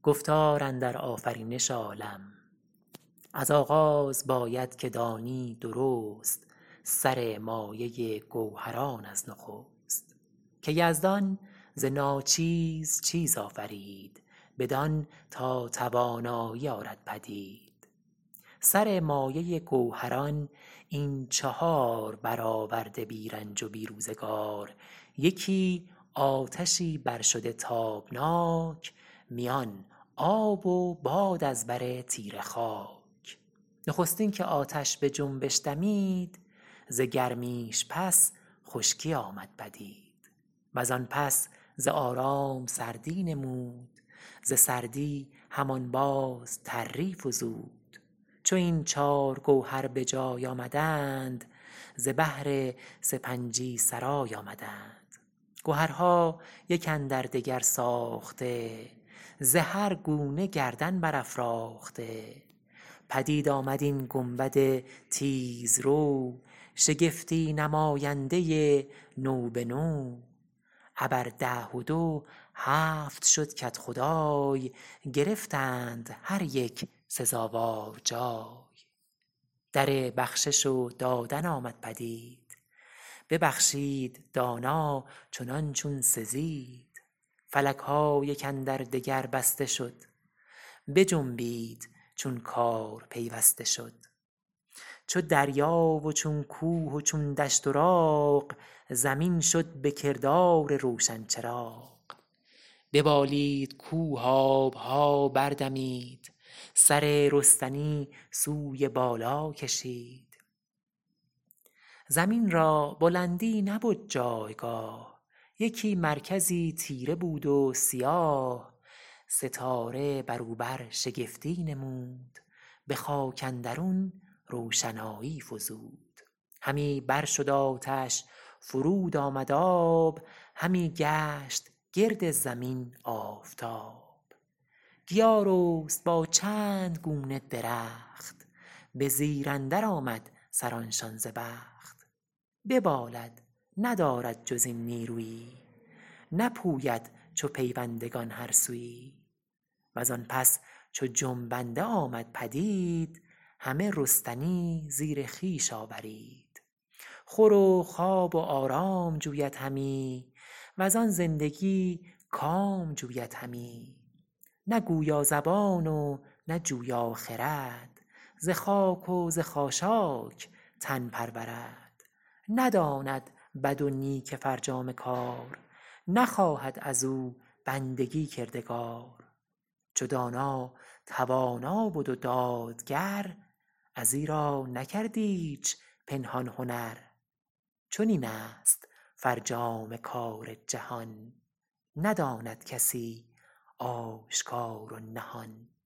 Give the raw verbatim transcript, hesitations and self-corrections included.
گفتار اندر آفرینش عالم. از آغاز باید که دانی درست، سر مایه گوهران از نخست. که یزدان ز ناچیز چیز آفرید، بدان تا توانایی آرد پدید. سر مایه گوهران این چهار برآورده بی رنج و بی روزگار. یکی آتشی بر شده تابناک، میان آب و باد از بر تیره خاک. نخستین که آتش به جنبش دمید، ز گرمیش پس خشکی آمد پدید. وزان پس ز آرام سردی نمود، ز سردی همان باز تری فزود. چو این چار گوهر به جای آمدند، ز بهر سپنجی سرای آمدند. گهرها یک اندر دگر ساخته، ز هر گونه گردن برافراخته. پدید آمد این گنبد تیزرو، شگفتی نماینده نو به نو. ابر ده و دو هفت شد کدخدای، گرفتند هر یک سزاوار جای. در بخشش و دادن آمد پدید، ببخشید دانا چنان چون سزید. فلک ها یک اندر دگر بسته شد، بجنبید چون کار پیوسته شد. چو دریا و چون کوه و چون دشت و راغ، زمین شد به کردار روشن چراغ. ببالید کوه آبها بردمید، سر رستنی سوی بالا کشید. زمین را بلندی نبد جایگاه، یکی مرکزی تیره بود و سیاه. ستاره بر او بر شگفتی نمود، به خاک اندرون روشنایی فزود. همی بر شد آتش فرود آمد آب، همی گشت گرد زمین آفتاب. گیا رست با چند گونه درخت، به زیر اندر آمد سرانشان ز بخت. ببالد ندارد جز این نیرویی، نپوید چو پیوندگان هر سویی. وزان پس چو جنبنده آمد پدید، همه رستنی زیر خویش آورید. خور و خواب و آرام جوید همی، وزان زندگی کام جوید همی. نه گویا زبان و نه جویا خرد، ز خاک و ز خاشاک تن پرورد. نداند بد و نیک فرجام کار، نخواهد از او بندگی کردگار. چو دانا توانا بد و دادگر، ازیرا نکرد ایچ پنهان هنر. چنین است فرجام کار جهان، نداند کسی آشکار و نهان.